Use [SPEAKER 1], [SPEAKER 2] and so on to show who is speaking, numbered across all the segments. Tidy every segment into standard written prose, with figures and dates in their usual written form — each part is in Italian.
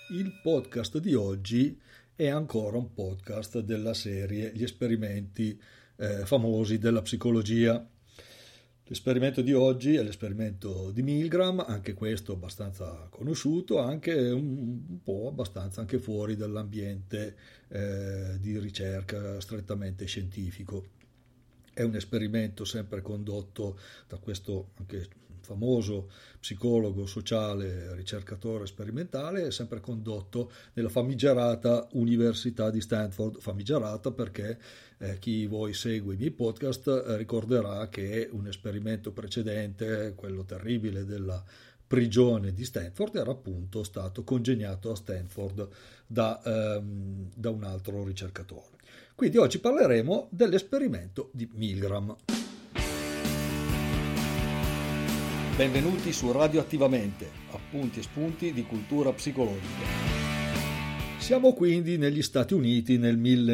[SPEAKER 1] Il podcast di oggi è ancora un podcast della serie Gli esperimenti famosi della psicologia. L'esperimento di oggi è l'esperimento di Milgram, anche questo abbastanza conosciuto, anche un po' abbastanza anche fuori dall'ambiente di ricerca strettamente scientifico. È un esperimento sempre condotto da questo anche famoso psicologo sociale, ricercatore sperimentale, è sempre condotto nella famigerata Università di Stanford, famigerata perché chi voi segue i miei podcast ricorderà che un esperimento precedente, quello terribile della prigione di Stanford, era appunto stato congegnato a Stanford da un altro ricercatore. Quindi oggi parleremo dell'esperimento di Milgram. Benvenuti su Radioattivamente, appunti e spunti di cultura psicologica. Siamo quindi negli Stati Uniti nel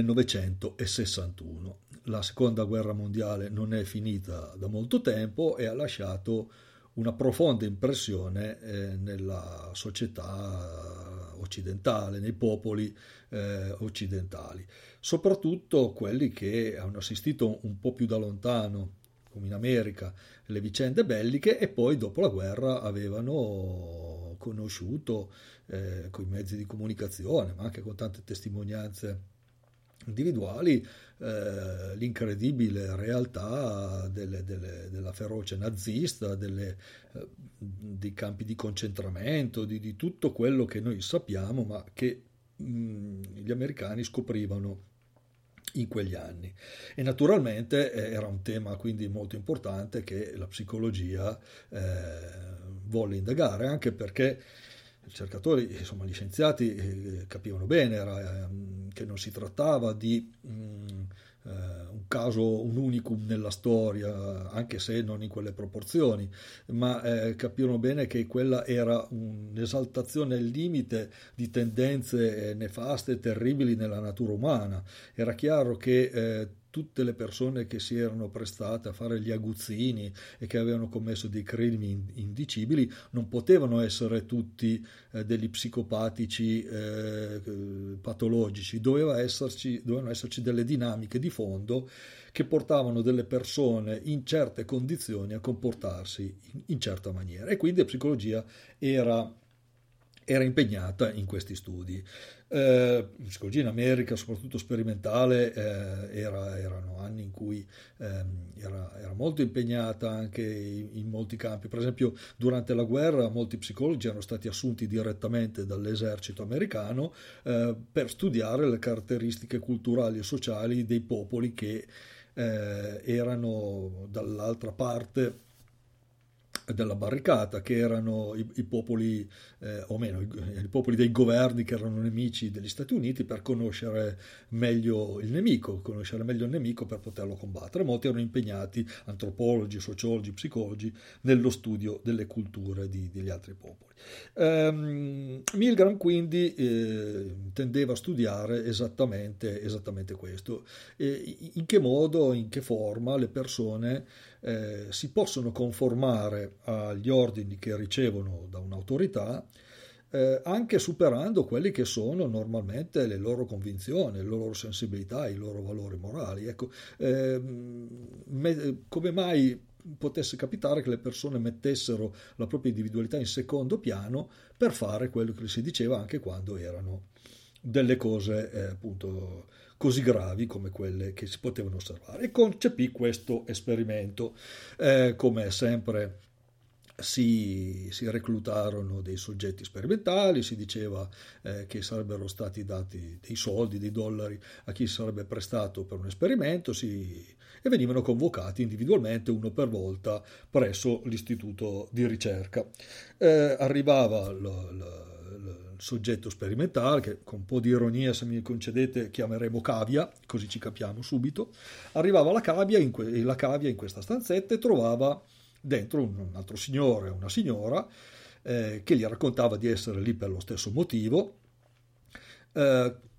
[SPEAKER 1] 1961. La seconda guerra mondiale non è finita da molto tempo e ha lasciato una profonda impressione nella società occidentale, nei popoli occidentali, soprattutto quelli che hanno assistito un po' più da lontano, come in America, le vicende belliche e poi dopo la guerra avevano conosciuto con i mezzi di comunicazione, ma anche con tante testimonianze individuali, l'incredibile realtà della ferocia nazista, dei campi di concentramento, di tutto quello che noi sappiamo, ma che gli americani scoprivano in quegli anni. E naturalmente era un tema quindi molto importante che la psicologia volle indagare, anche perché i ricercatori, insomma gli scienziati capivano bene che non si trattava di un caso, un unicum nella storia, anche se non in quelle proporzioni, ma capirono bene che quella era un'esaltazione al limite di tendenze nefaste e terribili nella natura umana. Era chiaro che tutte le persone che si erano prestate a fare gli aguzzini e che avevano commesso dei crimini indicibili non potevano essere tutti degli psicopatici patologici, dovevano esserci delle dinamiche di fondo che portavano delle persone in certe condizioni a comportarsi in certa maniera, e quindi la psicologia era impegnata in questi studi. La psicologia in America, soprattutto sperimentale, erano anni in cui era molto impegnata anche in molti campi. Per esempio, durante la guerra molti psicologi erano stati assunti direttamente dall'esercito americano per studiare le caratteristiche culturali e sociali dei popoli che erano dall'altra parte della barricata, che erano i popoli o meno i popoli dei governi che erano nemici degli Stati Uniti, per conoscere meglio il nemico per poterlo combattere. Molti erano impegnati, antropologi, sociologi, psicologi, nello studio delle culture degli altri popoli. Milgram quindi tendeva a studiare esattamente questo, in che modo, in che forma le persone si possono conformare agli ordini che ricevono da un'autorità, anche superando quelli che sono normalmente le loro convinzioni, le loro sensibilità, i loro valori morali. Ecco, come mai potesse capitare che le persone mettessero la propria individualità in secondo piano per fare quello che si diceva, anche quando erano delle cose appunto così gravi come quelle che si potevano osservare, e concepì questo esperimento. Come sempre si reclutarono dei soggetti sperimentali, si diceva che sarebbero stati dati dei soldi, dei dollari a chi si sarebbe prestato per un esperimento, e venivano convocati individualmente, uno per volta, presso l'istituto di ricerca. Arrivava il soggetto sperimentale, che con un po' di ironia, se mi concedete, chiameremo cavia, così ci capiamo subito. Arrivava la cavia in questa stanzetta e trovava dentro un altro signore, una signora, che gli raccontava di essere lì per lo stesso motivo,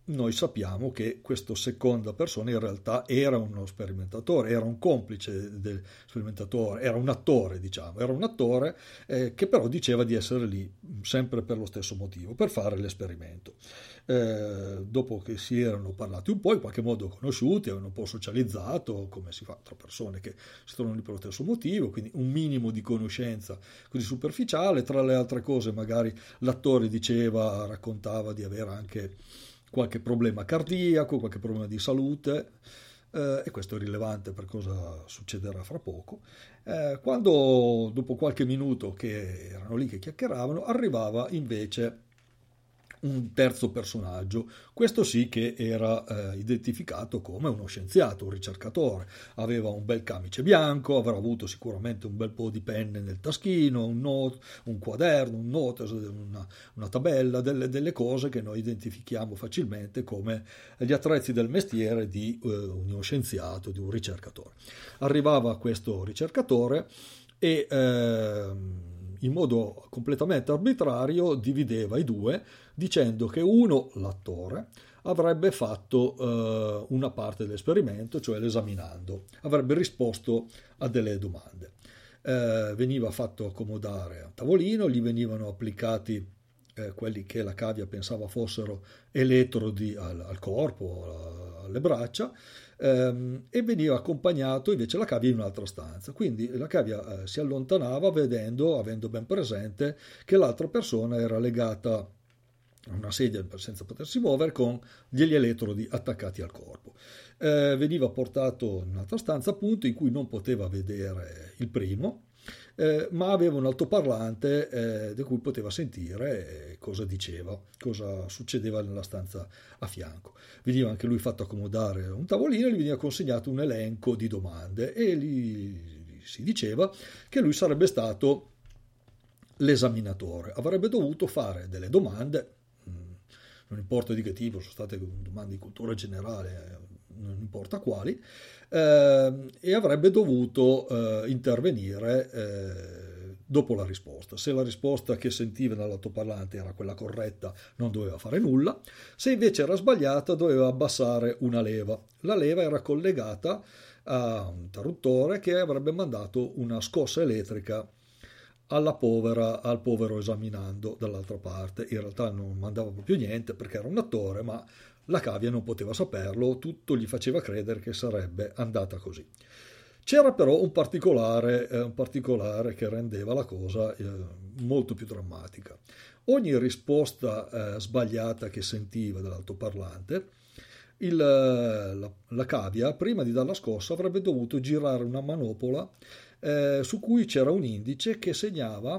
[SPEAKER 1] noi sappiamo che questa seconda persona in realtà era uno sperimentatore, era un complice del sperimentatore, era un attore, diciamo, era un attore che però diceva di essere lì sempre per lo stesso motivo, per fare l'esperimento. Dopo che si erano parlati un po', in qualche modo conosciuti, avevano un po' socializzato, come si fa tra persone che si trovano lì per lo stesso motivo, quindi un minimo di conoscenza così superficiale. Tra le altre cose magari l'attore raccontava di avere anche qualche problema cardiaco, qualche problema di salute, e questo è rilevante per cosa succederà fra poco. Quando dopo qualche minuto che erano lì che chiacchieravano, arrivava invece un terzo personaggio, questo sì che era identificato come uno scienziato, un ricercatore, aveva un bel camice bianco, avrà avuto sicuramente un bel po' di penne nel taschino, un quaderno, un notes, una tabella, delle cose che noi identifichiamo facilmente come gli attrezzi del mestiere di uno scienziato, di un ricercatore. Arrivava questo ricercatore e in modo completamente arbitrario divideva i due, dicendo che uno, l'attore, avrebbe fatto una parte dell'esperimento, cioè l'esaminando, avrebbe risposto a delle domande. Veniva fatto accomodare a tavolino, gli venivano applicati quelli che la cavia pensava fossero elettrodi al corpo, alle braccia, e veniva accompagnato invece la cavia in un'altra stanza. Quindi la cavia si allontanava avendo ben presente che l'altra persona era legata a una sedia senza potersi muovere con degli elettrodi attaccati al corpo. Veniva portato in un'altra stanza appunto in cui non poteva vedere il primo, ma aveva un altoparlante da cui poteva sentire cosa diceva, cosa succedeva nella stanza a fianco. Veniva anche lui fatto accomodare un tavolino e gli veniva consegnato un elenco di domande e lì si diceva che lui sarebbe stato l'esaminatore, avrebbe dovuto fare delle domande, non importa di che tipo, sono state domande di cultura generale, non importa quali, e avrebbe dovuto intervenire dopo la risposta. Se la risposta che sentiva dall'altoparlante era quella corretta, non doveva fare nulla; se invece era sbagliata, doveva abbassare una leva. La leva era collegata a un interruttore che avrebbe mandato una scossa elettrica al povero esaminando dall'altra parte. In realtà non mandava proprio niente perché era un attore, ma la cavia non poteva saperlo, tutto gli faceva credere che sarebbe andata così. C'era però un particolare che rendeva la cosa molto più drammatica. Ogni risposta sbagliata che sentiva dall'altoparlante, la cavia, prima di dar la scossa, avrebbe dovuto girare una manopola su cui c'era un indice che segnava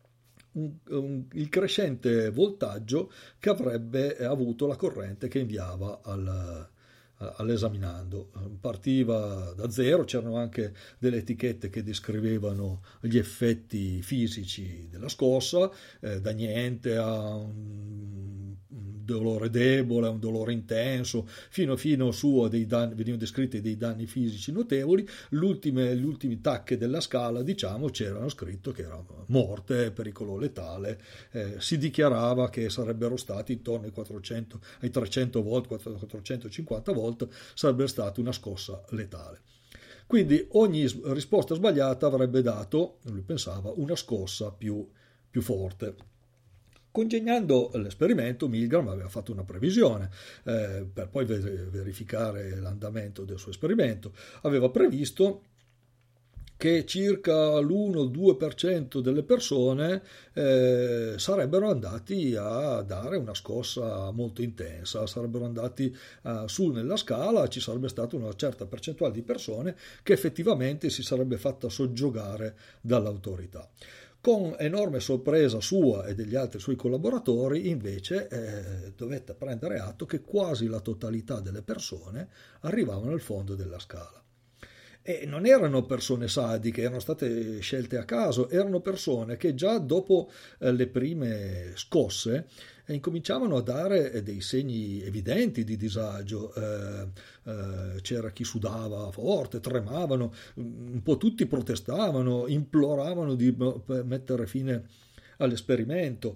[SPEAKER 1] il crescente voltaggio che avrebbe avuto la corrente che inviava all'esaminando. Partiva da zero, c'erano anche delle etichette che descrivevano gli effetti fisici della scossa, da niente a un dolore debole, a un dolore intenso, fino su a dei danni, venivano descritti dei danni fisici notevoli. Gli ultimi tacche della scala, diciamo, c'erano scritto che era morte, pericolo letale, si dichiarava che sarebbero stati intorno ai 300 volt, 450 volt, sarebbe stata una scossa letale. Quindi ogni risposta sbagliata avrebbe dato, lui pensava, una scossa più forte. Congegnando l'esperimento, Milgram aveva fatto una previsione per poi verificare l'andamento del suo esperimento. Aveva previsto che circa l'1-2% delle persone sarebbero andati a dare una scossa molto intensa, sarebbero andati su nella scala, ci sarebbe stata una certa percentuale di persone che effettivamente si sarebbe fatta soggiogare dall'autorità. Con enorme sorpresa sua e degli altri suoi collaboratori, invece, dovette prendere atto che quasi la totalità delle persone arrivavano al fondo della scala. E non erano persone sadiche, erano state scelte a caso, erano persone che già dopo le prime scosse incominciavano a dare dei segni evidenti di disagio. C'era chi sudava forte, tremavano, un po' tutti protestavano, imploravano di mettere fine all'esperimento.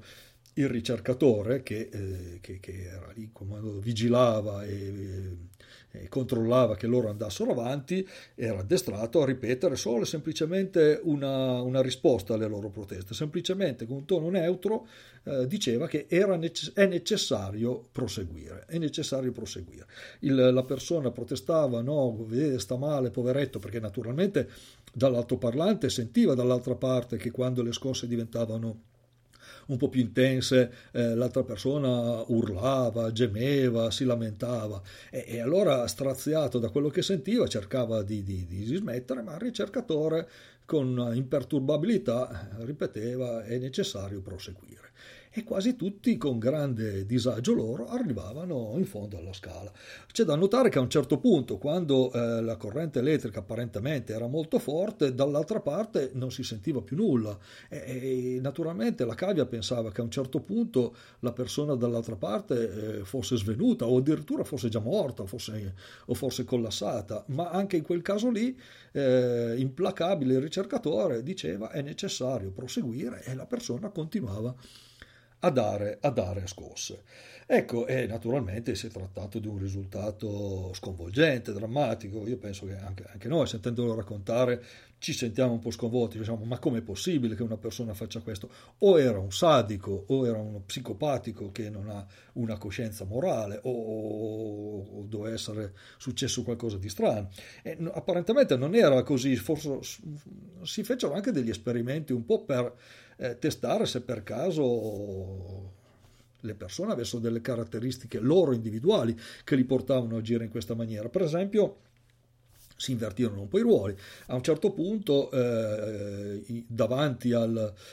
[SPEAKER 1] il ricercatore che era lì, vigilava e controllava che loro andassero avanti, era addestrato a ripetere solo e semplicemente una risposta alle loro proteste, semplicemente con un tono neutro diceva che è necessario proseguire, è necessario proseguire. La persona protestava, no, vedete, sta male, poveretto, perché naturalmente dall'altoparlante sentiva dall'altra parte che quando le scosse diventavano un po' più intense, l'altra persona urlava, gemeva, si lamentava e allora straziato da quello che sentiva cercava di smettere, ma il ricercatore con imperturbabilità ripeteva è necessario proseguire. E quasi tutti con grande disagio loro arrivavano in fondo alla scala. C'è da notare che a un certo punto, quando la corrente elettrica apparentemente era molto forte, dall'altra parte non si sentiva più nulla e naturalmente la cavia pensava che a un certo punto la persona dall'altra parte fosse svenuta o addirittura fosse già morta o forse collassata, ma anche in quel caso lì implacabile il ricercatore diceva è necessario proseguire e la persona continuava a dare scosse. Ecco, e naturalmente si è trattato di un risultato sconvolgente, drammatico. Io penso che anche noi, sentendolo raccontare, ci sentiamo un po' sconvolti, diciamo, ma com'è possibile che una persona faccia questo? O era un sadico, o era uno psicopatico che non ha una coscienza morale, o doveva essere successo qualcosa di strano. E apparentemente non era così, forse si fecero anche degli esperimenti un po' per testare se per caso le persone avessero delle caratteristiche loro individuali che li portavano a agire in questa maniera. Per esempio, si invertirono un po' i ruoli. A un certo punto, davanti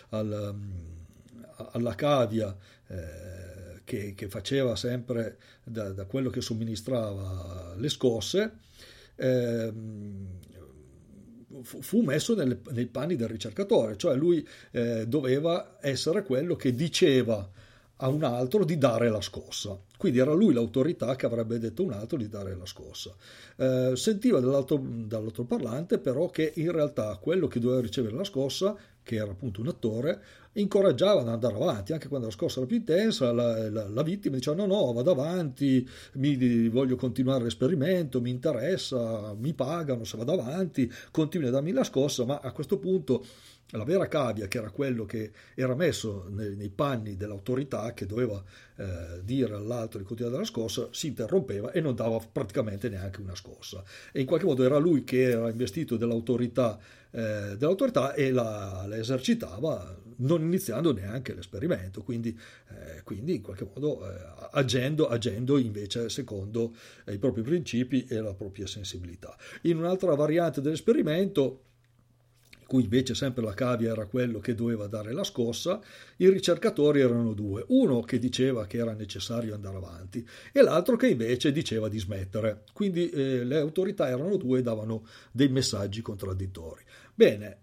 [SPEAKER 1] alla cavia che faceva sempre da quello che somministrava le scosse, fu messo nei panni del ricercatore, cioè lui doveva essere quello che diceva a un altro di dare la scossa. Quindi era lui l'autorità che avrebbe detto a un altro di dare la scossa. Sentiva dall'altro parlante però che in realtà quello che doveva ricevere la scossa, che era appunto un attore, incoraggiava ad andare avanti, anche quando la scossa era più intensa, la vittima diceva no, vado avanti, voglio continuare l'esperimento, mi interessa, mi pagano se vado avanti, continui a darmi la scossa, ma a questo punto la vera cavia, che era quello che era messo nei panni dell'autorità che doveva dire all'altro di continuare a dare la scossa, si interrompeva e non dava praticamente neanche una scossa. E in qualche modo era lui che era investito dell'autorità e la esercitava non iniziando neanche l'esperimento, quindi in qualche modo agendo invece secondo i propri principi e la propria sensibilità. In un'altra variante dell'esperimento, cui invece sempre la cavia era quello che doveva dare la scossa, i ricercatori erano due, uno che diceva che era necessario andare avanti e l'altro che invece diceva di smettere, quindi le autorità erano due e davano dei messaggi contraddittori. Bene,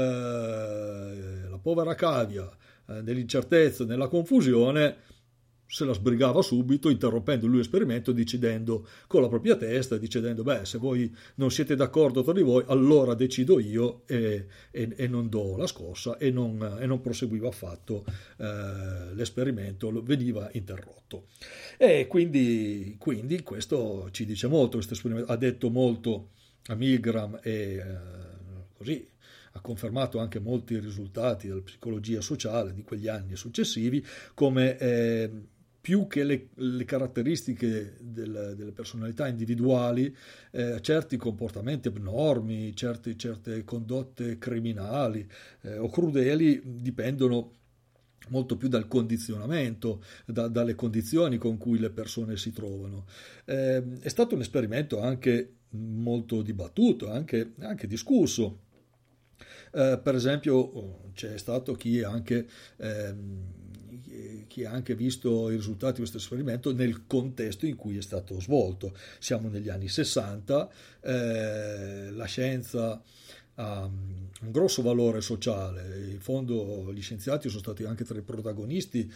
[SPEAKER 1] la povera cavia nell'incertezza, nella confusione, se la sbrigava subito, interrompendo lui l'esperimento, decidendo con la propria testa, dicendo se voi non siete d'accordo tra di voi, allora decido io e non do la scossa e non proseguiva affatto l'esperimento, veniva interrotto. E quindi questo ci dice molto, questo esperimento ha detto molto a Milgram e così ha confermato anche molti risultati della psicologia sociale di quegli anni successivi, come più che le caratteristiche delle personalità individuali, certi comportamenti abnormi, certe condotte criminali o crudeli dipendono molto più dal condizionamento, dalle condizioni con cui le persone si trovano. È stato un esperimento anche molto dibattuto, anche discusso. Per esempio c'è stato chi ha anche visto i risultati di questo esperimento nel contesto in cui è stato svolto. Siamo negli anni 60, la scienza ha un grosso valore sociale, in fondo gli scienziati sono stati anche tra i protagonisti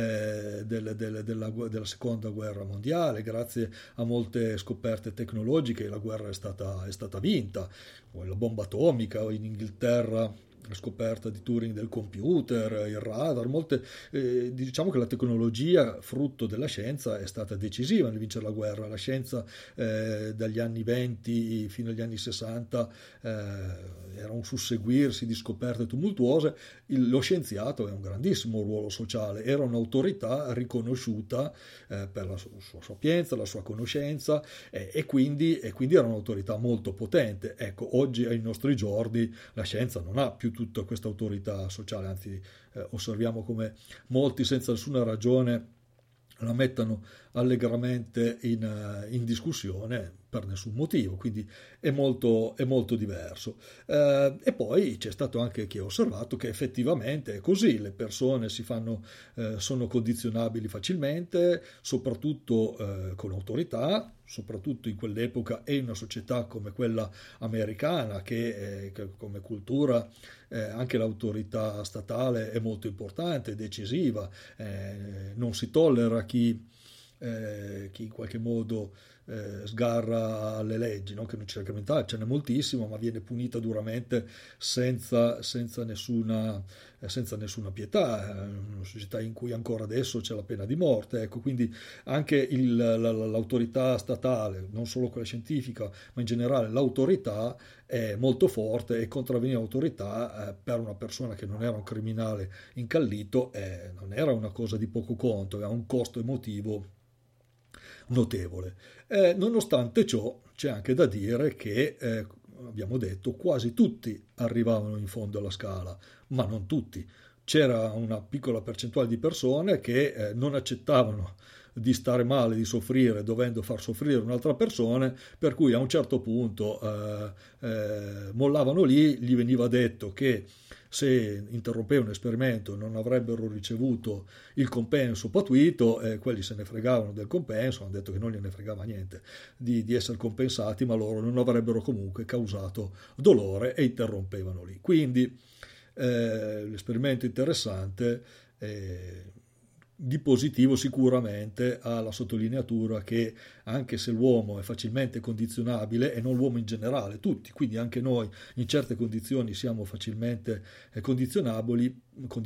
[SPEAKER 1] della seconda guerra mondiale, grazie a molte scoperte tecnologiche la guerra è stata vinta, la bomba atomica in Inghilterra la scoperta di Turing del computer, il radar, diciamo che la tecnologia frutto della scienza è stata decisiva nel vincere la guerra. La scienza dagli anni 20 fino agli anni 60 era un susseguirsi di scoperte tumultuose. Lo scienziato è un grandissimo ruolo sociale, era un'autorità riconosciuta per la sua sapienza, la sua conoscenza, e quindi era un'autorità molto potente. Ecco, oggi ai nostri giorni la scienza non ha più tutta questa autorità sociale, anzi osserviamo come molti senza nessuna ragione la mettano allegramente in discussione per nessun motivo, quindi è molto diverso. E poi c'è stato anche chi ha osservato che effettivamente è così, le persone sono condizionabili facilmente, soprattutto con autorità, soprattutto in quell'epoca e in una società come quella americana che come cultura anche l'autorità statale è molto importante, decisiva, non si tollera chi in qualche modo sgarra alle leggi, no? Che non c'è criminalità, ce n'è moltissimo, ma viene punita duramente senza nessuna pietà, una società in cui ancora adesso c'è la pena di morte, ecco, quindi anche l'autorità statale, non solo quella scientifica, ma in generale l'autorità è molto forte, e contravvenire l'autorità per una persona che non era un criminale incallito non era una cosa di poco conto, aveva un costo emotivo notevole. Nonostante ciò c'è anche da dire che abbiamo detto quasi tutti arrivavano in fondo alla scala, ma non tutti. C'era una piccola percentuale di persone che non accettavano di stare male, di soffrire, dovendo far soffrire un'altra persona, per cui a un certo punto mollavano lì, gli veniva detto che se interrompeva un esperimento non avrebbero ricevuto il compenso patuito, e quelli se ne fregavano del compenso, hanno detto che non gliene fregava niente di essere compensati, ma loro non avrebbero comunque causato dolore e interrompevano lì. Quindi l'esperimento interessante, di positivo sicuramente ha la sottolineatura che anche se l'uomo è facilmente condizionabile, e non l'uomo in generale, tutti, quindi anche noi in certe condizioni siamo facilmente condizionabili,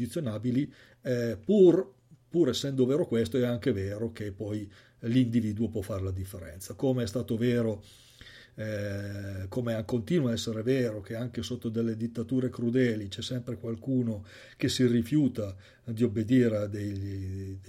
[SPEAKER 1] pur essendo vero questo, è anche vero che poi l'individuo può fare la differenza, come è stato vero, come continua a essere vero che anche sotto delle dittature crudeli c'è sempre qualcuno che si rifiuta di obbedire a degli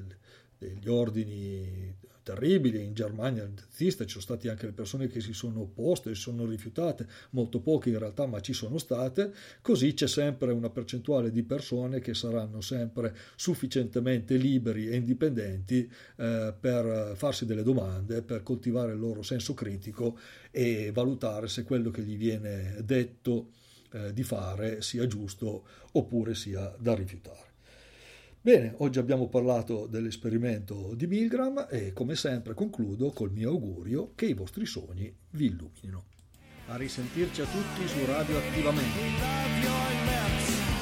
[SPEAKER 1] ordini terribili. In Germania nazista ci sono stati anche le persone che si sono opposte, si sono rifiutate, molto poche in realtà, ma ci sono state. Così c'è sempre una percentuale di persone che saranno sempre sufficientemente liberi e indipendenti per farsi delle domande, per coltivare il loro senso critico e valutare se quello che gli viene detto di fare sia giusto oppure sia da rifiutare. Bene, oggi abbiamo parlato dell'esperimento di Milgram e come sempre concludo col mio augurio che i vostri sogni vi illuminino. A risentirci a tutti su Radio Attivamente.